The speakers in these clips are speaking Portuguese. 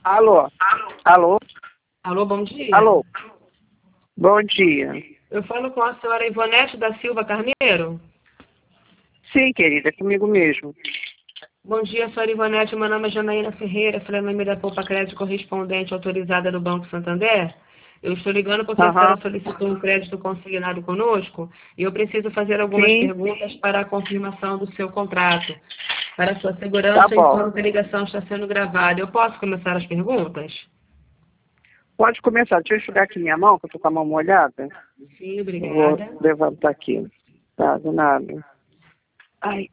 Alô? Alô? Alô, bom dia. Alô? Bom dia. Eu falo com a senhora Ivonete da Silva Carneiro. Sim, querida, é comigo mesmo. Bom dia, senhora Ivonete. Meu nome é Janaína Ferreira, nome da Poupa Crédito Correspondente autorizada do Banco Santander. Eu estou ligando porque a senhora Aham. solicitou um crédito consignado conosco e eu preciso fazer algumas Sim, perguntas para a confirmação do seu contrato. Para a sua tá segurança, bom. informo que a ligação está sendo gravada. Eu posso começar as perguntas? Pode começar. Deixa eu enxugar aqui minha mão, que eu tô com a mão molhada. Sim, Eu vou obrigada. levantar aqui. Tá, do nada. Ai.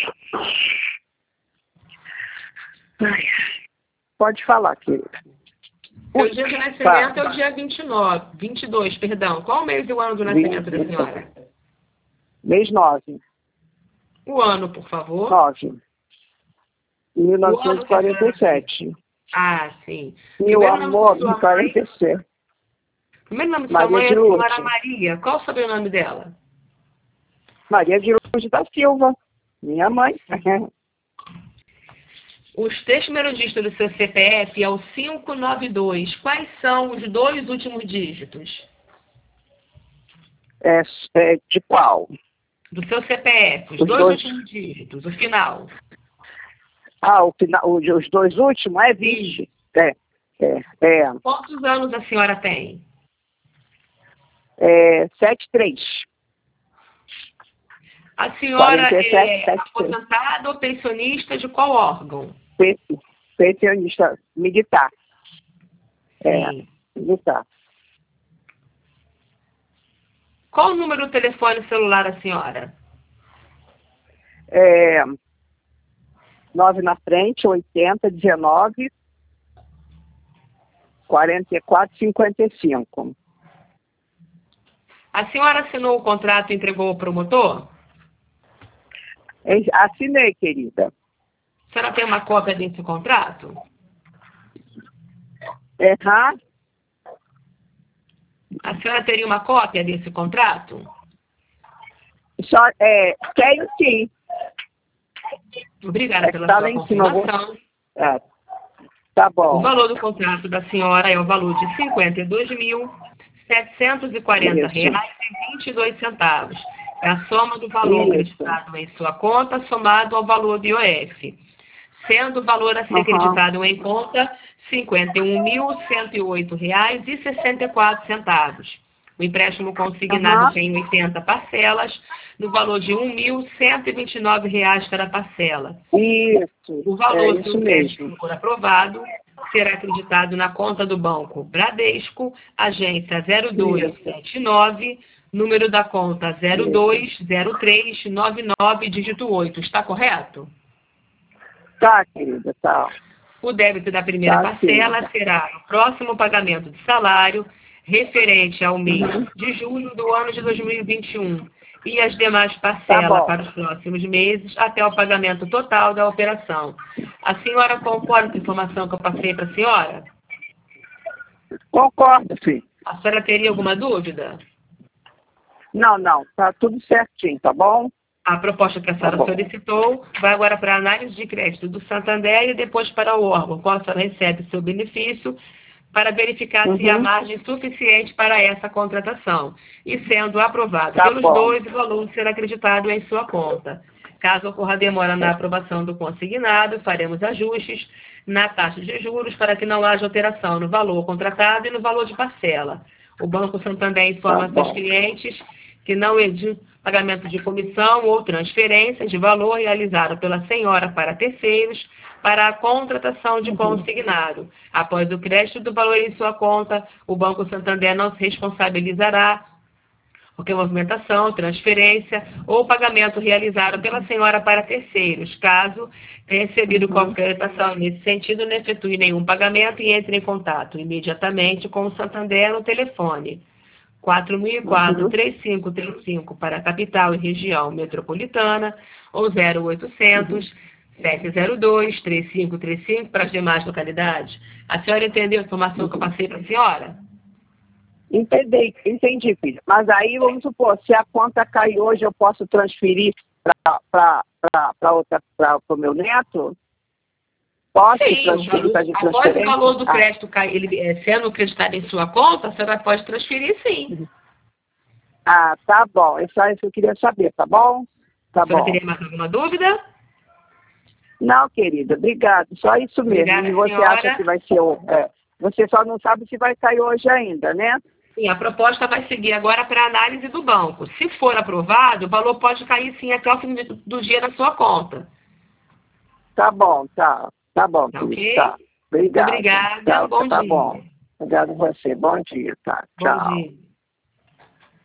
Ai. Pode falar, querida. Seu dia de Tá. nascimento é o dia 22, perdão. Qual o mês e o ano do nascimento da senhora? Mês 9. O ano, por favor. 9. O ano que a senhora nasceu. 1947. Ah, sim. Meu Primeiro nome amor, de de sua mãe. 47. Primeiro nome de sua Maria mãe é de a senhora Lourdes. Maria. Qual o sobrenome dela? Maria de Lourdes da Silva. Minha mãe. Os três primeiros dígitos do seu CPF é o 592. Quais são os dois últimos dígitos De qual? do seu CPF? Os Os dois dois. últimos dígitos, o final. Os dois últimos é 20. É, é, Quantos anos a senhora tem? 73. A senhora 47, é 73. aposentada ou pensionista de qual órgão? Pensionista militar. Sim. Militar. Qual o número do telefone celular da senhora? 9 na frente, 80, 19, 44, 55. A senhora assinou o contrato e entregou ao promotor? Assinei, querida. A senhora tem uma cópia desse contrato? Errar? A senhora teria uma cópia desse contrato? Tenho sim. Obrigada pela Tá lá sua em cima. confirmação. É, tá O bom. valor do contrato da senhora é o valor de R$ 52.740,22. Isso. É a soma do valor Isso. acreditado em sua conta somado ao valor do IOF. Sendo o valor a ser Aham. acreditado em conta R$ 51.108,64. O empréstimo consignado Aham. tem 80 parcelas, no valor de R$ 1.129 cada parcela. Isso. O É valor, se o isso empréstimo mesmo. for aprovado, será acreditado na conta do banco Bradesco, agência Isso. 0279, número da conta Isso. 020399, dígito 8. Está correto? Tá, querida, tá. O débito da primeira Tá sim. parcela será no próximo pagamento de salário, referente ao mês Uhum. de julho do ano de 2021, e as demais Tá parcelas bom. para os próximos meses, até o pagamento total da operação. A senhora concorda com a informação que eu passei para a senhora? Concordo, sim. A senhora teria alguma dúvida? Não, não. Tá tudo certinho, tá bom? A proposta que a Tá senhora bom. solicitou vai agora para a análise de crédito do Santander e depois para o órgão, qual a senhora recebe seu benefício, para verificar se há Uhum. margem suficiente para essa contratação. E sendo aprovado Tá pelos bom. dois, o valor será acreditado em sua conta. Caso ocorra demora na aprovação do consignado, faremos ajustes na taxa de juros para que não haja alteração no valor contratado e no valor de parcela. O Banco Santander Tá informa seus bom. clientes que não existe pagamento de comissão ou transferência de valor realizado pela senhora para terceiros para a contratação de Uhum. consignado. Após o crédito do valor em sua conta, o Banco Santander não se responsabilizará porque movimentação, transferência ou pagamento realizado pela senhora para terceiros. Caso tenha recebido Uhum. qualquer orientação nesse sentido, não efetue nenhum pagamento e entre em contato imediatamente com o Santander no telefone 4004 Uhum. 3535 para a capital e região metropolitana ou Uhum. 0800 702 3535 para as demais localidades. A senhora entendeu a informação que eu Uhum. passei para a senhora? Entendi, filha. Mas aí, vamos supor, se a conta cair hoje, eu posso transferir para o meu neto? Posso Sim, transferir, fazer após o transferência? valor do crédito sendo acreditado em sua conta, a senhora pode transferir sim. Tá bom. É só isso que eu queria saber, tá bom? Tá A senhora bom. teria mais alguma dúvida? Não, querida, obrigado. Só isso mesmo. Obrigada, E você acha senhora. que vai ser você só não sabe se vai cair hoje ainda, né? Sim, a proposta vai seguir agora para a análise do banco. Se for aprovado, o valor pode cair sim até o fim do dia na sua conta. Tá bom, tá. Tá bom, Tá querido. ok? Tá. Muito Obrigado. obrigada. Tá, Bom tá bom. dia. Obrigado a você. Bom dia, tá. Bom Tchau. dia.